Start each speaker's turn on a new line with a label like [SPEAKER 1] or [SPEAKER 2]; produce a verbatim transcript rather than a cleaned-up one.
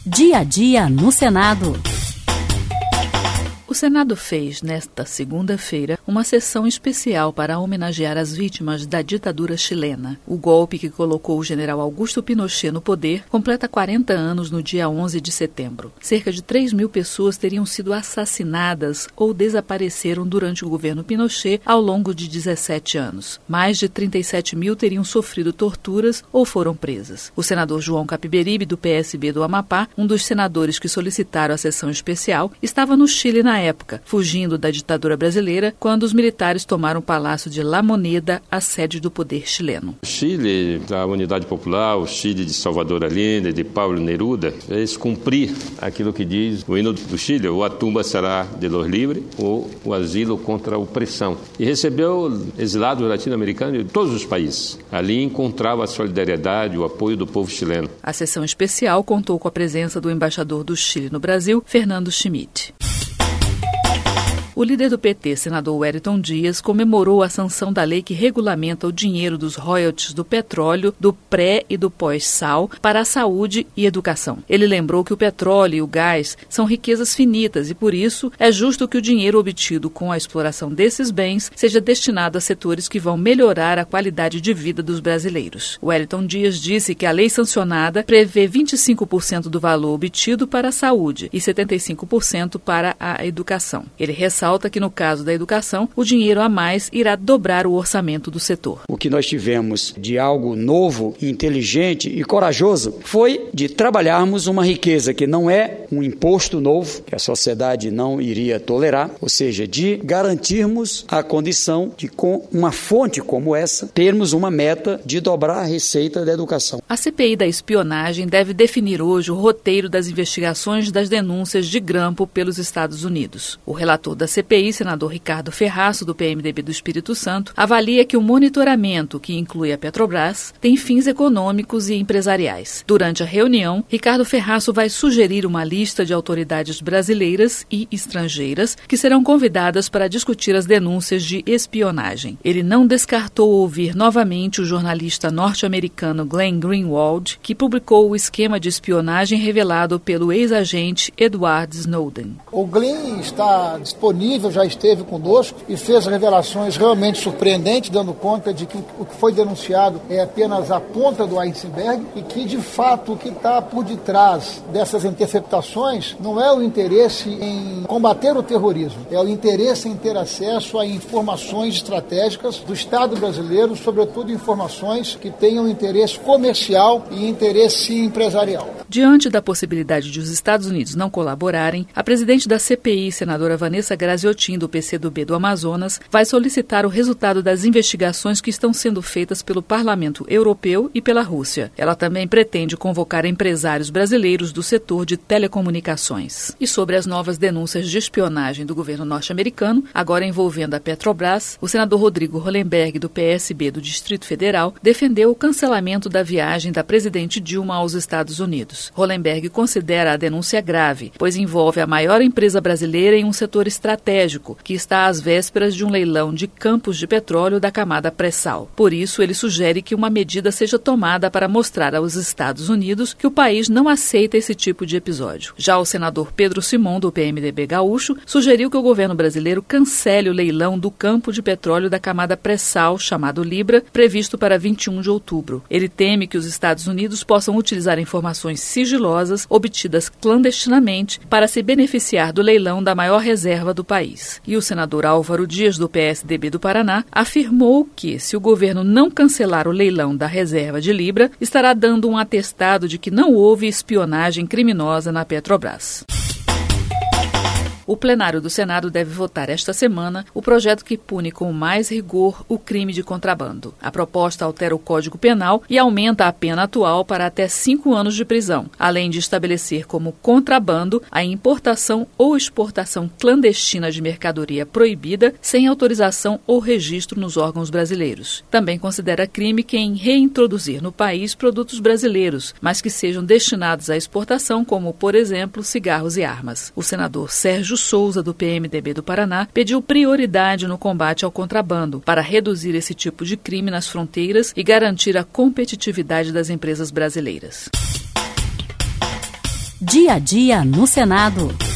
[SPEAKER 1] Dia a dia no Senado.
[SPEAKER 2] O Senado fez, nesta segunda-feira, uma sessão especial para homenagear as vítimas da ditadura chilena. O golpe que colocou o general Augusto Pinochet no poder completa quarenta anos no dia onze de setembro. Cerca de três mil pessoas teriam sido assassinadas ou desapareceram durante o governo Pinochet ao longo de dezessete anos. Mais de trinta e sete mil teriam sofrido torturas ou foram presas. O senador João Capiberibe, do P S B do Amapá, um dos senadores que solicitaram a sessão especial, estava no Chile na época, fugindo da ditadura brasileira, quando os militares tomaram o Palácio de La Moneda, a sede do poder chileno.
[SPEAKER 3] O Chile, da Unidade Popular, o Chile de Salvador Allende, de Pablo Neruda, fez cumprir aquilo que diz o hino do Chile, o A tumba será de los libres, ou o asilo contra a opressão. E recebeu exilados latino-americanos de todos os países. Ali encontrava a solidariedade, o apoio do povo chileno.
[SPEAKER 2] A sessão especial contou com a presença do embaixador do Chile no Brasil, Fernando Schmidt. O líder do P T, senador Wellington Dias, comemorou a sanção da lei que regulamenta o dinheiro dos royalties do petróleo, do pré- e do pós-sal para a saúde e educação. Ele lembrou que o petróleo e o gás são riquezas finitas e, por isso, é justo que o dinheiro obtido com a exploração desses bens seja destinado a setores que vão melhorar a qualidade de vida dos brasileiros. Wellington Dias disse que a lei sancionada prevê vinte e cinco por cento do valor obtido para a saúde e setenta e cinco por cento para a educação. Ele ressalta que, no caso da educação, o dinheiro a mais irá dobrar o orçamento do setor.
[SPEAKER 4] O que nós tivemos de algo novo, inteligente e corajoso foi de trabalharmos uma riqueza que não é um imposto novo, que a sociedade não iria tolerar, ou seja, de garantirmos a condição de, com uma fonte como essa, termos uma meta de dobrar a receita da educação.
[SPEAKER 2] A C P I da espionagem deve definir hoje o roteiro das investigações das denúncias de grampo pelos Estados Unidos. O relator da C P I, senador Ricardo Ferraço, do P M D B do Espírito Santo, avalia que o monitoramento, que inclui a Petrobras, tem fins econômicos e empresariais. Durante a reunião, Ricardo Ferraço vai sugerir uma lista de autoridades brasileiras e estrangeiras que serão convidadas para discutir as denúncias de espionagem. Ele não descartou ouvir novamente o jornalista norte-americano Glenn Greenwald, que publicou o esquema de espionagem revelado pelo ex-agente Edward Snowden.
[SPEAKER 5] O Glenn está disponível, já esteve conosco e fez revelações realmente surpreendentes, dando conta de que o que foi denunciado é apenas a ponta do iceberg e que, de fato, o que está por detrás dessas interceptações não é o interesse em combater o terrorismo, é o interesse em ter acesso a informações estratégicas do Estado brasileiro, sobretudo informações que tenham interesse comercial e interesse empresarial.
[SPEAKER 2] Diante da possibilidade de os Estados Unidos não colaborarem, a presidente da C P I, senadora Vanessa Graziotin, do P C do B do Amazonas, vai solicitar o resultado das investigações que estão sendo feitas pelo Parlamento Europeu e pela Rússia. Ela também pretende convocar empresários brasileiros do setor de telecomunicações. E sobre as novas denúncias de espionagem do governo norte-americano, agora envolvendo a Petrobras, o senador Rodrigo Hollenberg, do P S B do Distrito Federal, defendeu o cancelamento da viagem da presidente Dilma aos Estados Unidos. Hollenberg considera a denúncia grave, pois envolve a maior empresa brasileira em um setor estratégico, que está às vésperas de um leilão de campos de petróleo da camada pré-sal. Por isso, ele sugere que uma medida seja tomada para mostrar aos Estados Unidos que o país não aceita esse tipo de episódio. Já o senador Pedro Simon, do P M D B gaúcho, sugeriu que o governo brasileiro cancele o leilão do campo de petróleo da camada pré-sal, chamado Libra, previsto para vinte e um de outubro. Ele teme que os Estados Unidos possam utilizar informações sigilosas obtidas clandestinamente para se beneficiar do leilão da maior reserva do país. E o senador Álvaro Dias, do P S D B do Paraná, afirmou que, se o governo não cancelar o leilão da reserva de Libra, estará dando um atestado de que não houve espionagem criminosa na Petrobras. O plenário do Senado deve votar esta semana o projeto que pune com mais rigor o crime de contrabando. A proposta altera o Código Penal e aumenta a pena atual para até cinco anos de prisão, além de estabelecer como contrabando a importação ou exportação clandestina de mercadoria proibida sem autorização ou registro nos órgãos brasileiros. Também considera crime quem reintroduzir no país produtos brasileiros, mas que sejam destinados à exportação, como, por exemplo, cigarros e armas. O senador Sérgio Souza, do P M D B do Paraná, pediu prioridade no combate ao contrabando para reduzir esse tipo de crime nas fronteiras e garantir a competitividade das empresas brasileiras.
[SPEAKER 1] Dia a dia no Senado.